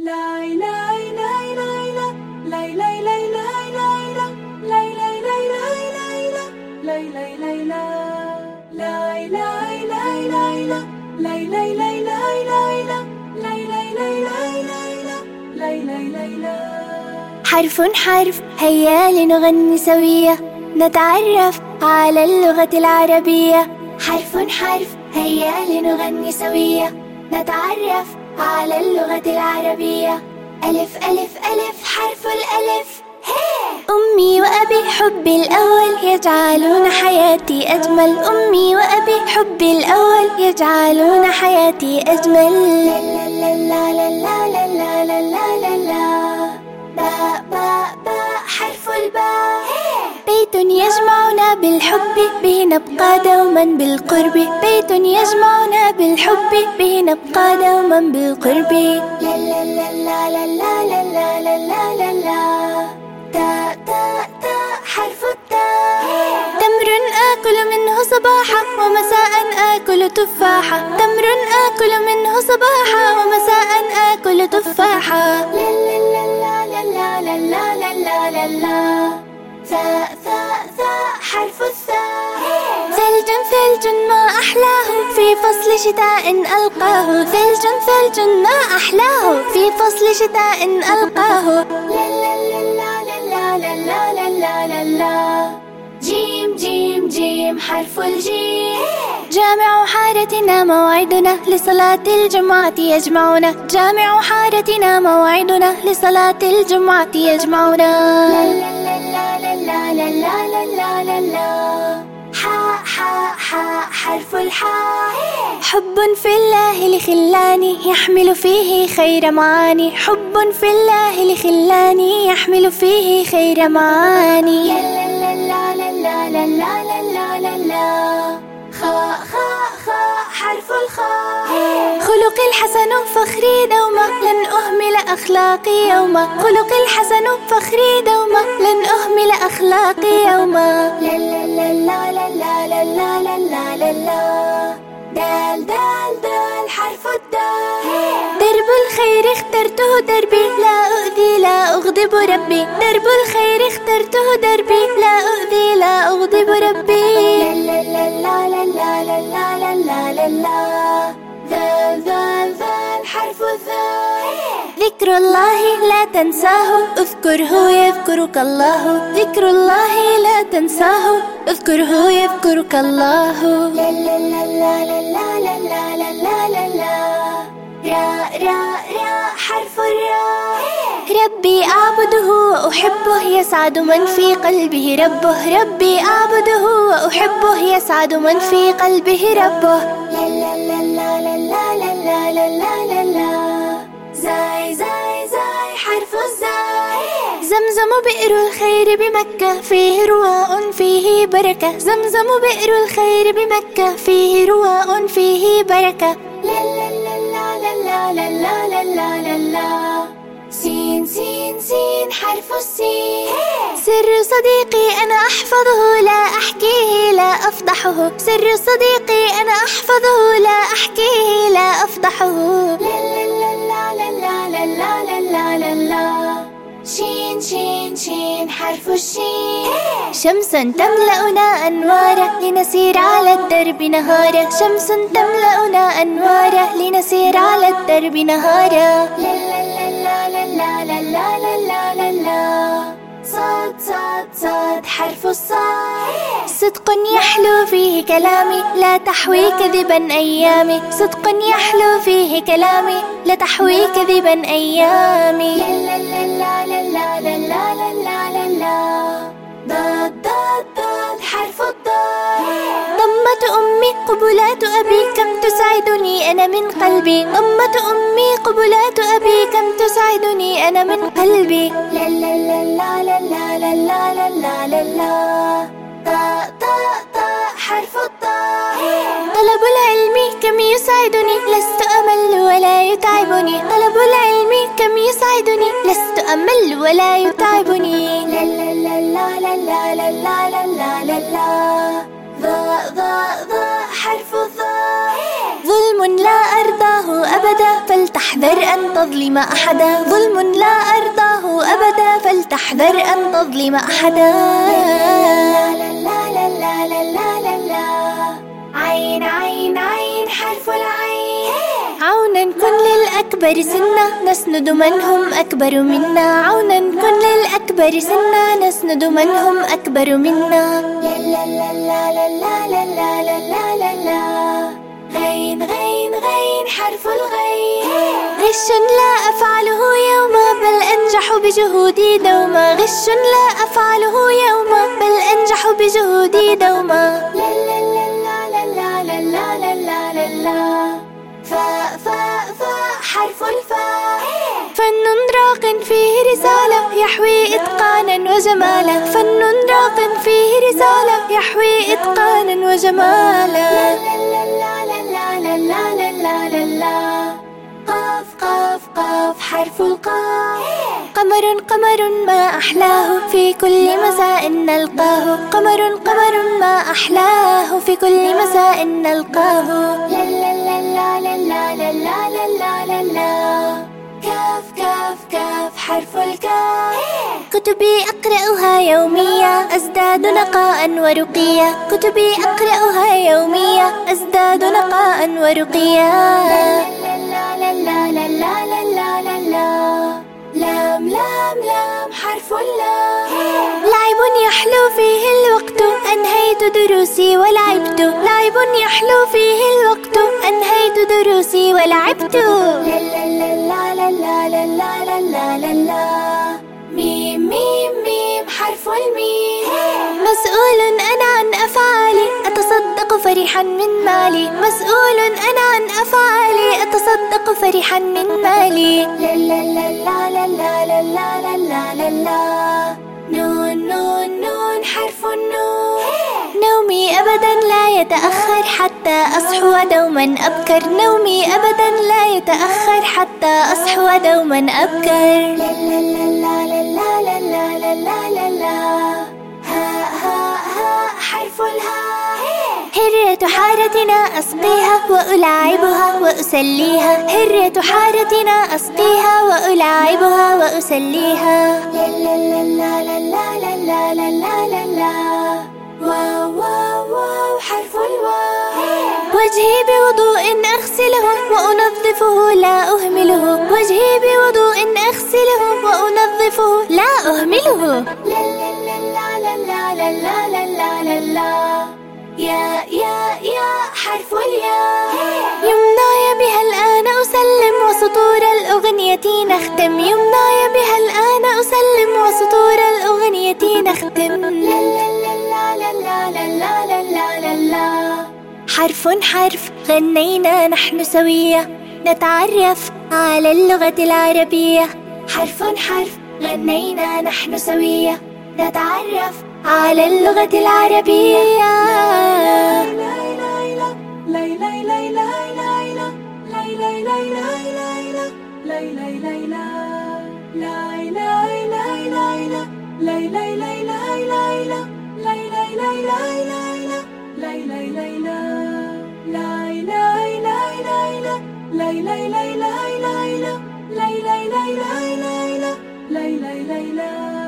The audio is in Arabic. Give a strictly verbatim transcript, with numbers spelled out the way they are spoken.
حرف حرف هيا لنغني سوية، نتعرف على اللغة العربية. حرف حرف هيا لنغني سوية، نتعرف على اللغة العربية. ألف ألف ألف حرف الألف. أمي وأبي حبي الأول يجعلون حياتي أجمل. أمي وأبي حبي الأول يجعلون حياتي أجمل. لا لا لا لا لا لا لا لا لا لا. باء باء باء حرف الباء. بيت يجمعنا بالحب به نبقى دوما بالقرب. بيت يجمعنا بالحب به نبقى دوما بالقرب. لا لا لا لا لا لا لا لا لا لا لا. تاء تاء تاء حرف التاء. تمر آكل منه صباحا ومساء آكل تفاحة. تمر آكل منه صباحا ومساء آكل تفاحة. لا لا لا لا لا لا لا لا لا لا. ثاء ثاء ثاء حرف الثاء. ثلج ثلج ما أحلاه في فصل شتاء ألقاه. ثلج ثلج ما أحلاه في فصل شتاء ألقاه. لا لا لا لا لا لا لا لا لا لا. جيم جيم جيم حرف الجيم. جامع حارتنا موعدنا لصلاة الجمعة يجمعنا. جامع حارتنا موعدنا لصلاة الجمعة يجمعنا. لا لا لا لا لا لا لا لا لا لا. حاء حاء حاء حرف الحاء. حب في الله لخلاني يحمل فيه خير معاني. حب في الله لخلاني يحمل فيه خير معاني. لا لا لا لا لا لا لا لا لا لا. خاء خاء خاء حرف الخاء. خلقي الحسن فخري دوما لن أهمل أخلاقي يوما. خلقي الحسن فخري دوما لن أهمل أخلاقي يوما. لا لا لا لا لا لا لا لا لا لا لا. دال دال دال حرف الدال. درب الخير اخترته دربي لا أؤذي لا أغضب ربي. درب الخير اخترته دربي لا أؤذي لا أغضب ربي. لا لا لا لا لا لا لا لا لا لا. ذال ذال ذال حرف الذال. ذكر الله لا تنساه اذكره يذكرك الله. ذكر الله لا تنساه اذكره يذكرك الله. لا لا لا لا لا لا لا لا لا لا لا. راء راء راء حرف الراء. ربي أعبده وأحبه يسعد من في قلبه ربه. ربي أعبده وأحبه يسعد من في قلبه ربه. لا لا لا لا لا لا لا لا لا لا لا. زاي زاي زاي حرف الزاي. زمزم بئر الخير بمكة فيه رواء فيه بركة. زمزم بئر الخير بمكة فيه رواء فيه بركة. لا لا لا لا لا لا لا لا لا لا. سين سين سين حرف السين. سر صديقي أنا أحفظه لا أحكيه لا أفضحه. سر صديقي أنا أحفظه لا أحكيه لا أفضحه. لا لا لا لا لا لا لا لا لا لا. شين شين شين حرف الشين. شمس تملأنا أنوارا لنسير على الدرب نهارا. شمس تملأنا أنوارا لنسير على الدرب نهارا. لا لا لا لا لا لا لا لا لا لا. صاد صاد صاد حرف الصاد. صدق يحلو فيه كلامي لا تحوي كذبا أيامي. صدق يحلو فيه كلامي لا تحوي كذبا أيامي. لا لا لا لا لا لا لا لا لا لا. ضاد ضاد ضاد حرف الضاد. ضمة أمي قبلات أبي كم تسعدني أنا من قلبي. ضمة أمي قبلات أبي كم تسعدني أنا من قلبي. لا لا لا لا لا لا لا لا لا لا لا. طاء طاء طاء حرف الطاء. طلب العلم كم يسعدني لست أمل ولا يتعبني. طلب العلم كم يسعدني لست أمل ولا يتعبني. لا لا لا لا لا لا لا لا لا لا لا. ضاء ضاء ضاء حرف الضاء. ظلم لا أرضاه أبدا فلتحرم فلتحذر أن تظلم أحدا، ظلم لا أرضاه أبدا، فلتحذر أن تظلم أحدا. عين عين عين حرف العين، عونا كن للأكبر سنا نسند من هم أكبر منا، عونا كن للأكبر سنا نسند من هم أكبر منا. لا لا لا لا لا لا لا لا لا لا. غين غين غين حرف الغين، غش لا أفعله يوما بل أنجح بجهودي دوما، غش لا أفعله يوما بل أنجح بجهودي دوما. لا لا لا لا لا لا لا لا لا لا. فاء فاء فاء حرف الفاء، فن راق فيه رسالة يحوي إتقانا وجمالا، فن راق فيه رسالة يحوي إتقانا وجمالا. لا لا لا لا لا لا لا لا لا. قاف قاف قاف حرف القاف، قمر قمر ما أحلاه في كل مساء نلقاه، قمر قمر ما أحلاه في كل مساء نلقاه. لا لا لا لا لا لا لا لا لا لا. كاف كاف كاف حرف الكاف، كتبي أقرأها يوميا أزداد نقاء ورقيا، كتبي أقرأها يوميا أزداد نقاء ورقيا. لا لا لا لا لا لا لا لا لا. لام لام لام حرف اللام، لعب يحلو فيه الوقت أنهيت دروسي ولعبت، لعب يحلو فيه الوقت أنهيت دروسي ولعبت. لا لا لا لا لا لا لا لا لا لا. ميم ميم ميم حرف الميم، مسؤول أنا عن أفعالي أتصدق فرحا من مالي، مسؤول أنا عن أفعالي أتصدق فرحا من مالي. لا لا لا لا لا لا لا لا لا لا. نون نون نون حرف النون، نومي أبدا لا يتأخر حتى أصحو دوما أبكر، نومي أبدا لا يتأخر حتى أصحو دوما أبكر. لا لا لا لا لا لا لا لا لا لا. ها ها ها حرف الهاء، هرة حارتنا أسقيها وألاعبها وأسليها، هرة حارتنا أسقيها وألاعبها وأسليها. لا لا لا لا لا لا لا لا لا لا. واو واو واو حرف الواو، وجهي بوضوء أغسله وأنظفه لا أهمله، وجهي بوضوء أغسله وأنظفه لا أهمله. لا لا لا لا لا لا لا لا لا لا. يا يا يا حرف الياء، يمناي بها الآن أسلم وسطور الأغنية نختم، يمناي بها الآن أسلم وسطور الأغنية نختم. لا لا لا لا لا لا لا لا لا لا. حرف حرف غنينا نحن سوية نتعرف على اللغة العربية، حرف حرف غنينا نحن سوية نتعرف على اللغة العربية. لا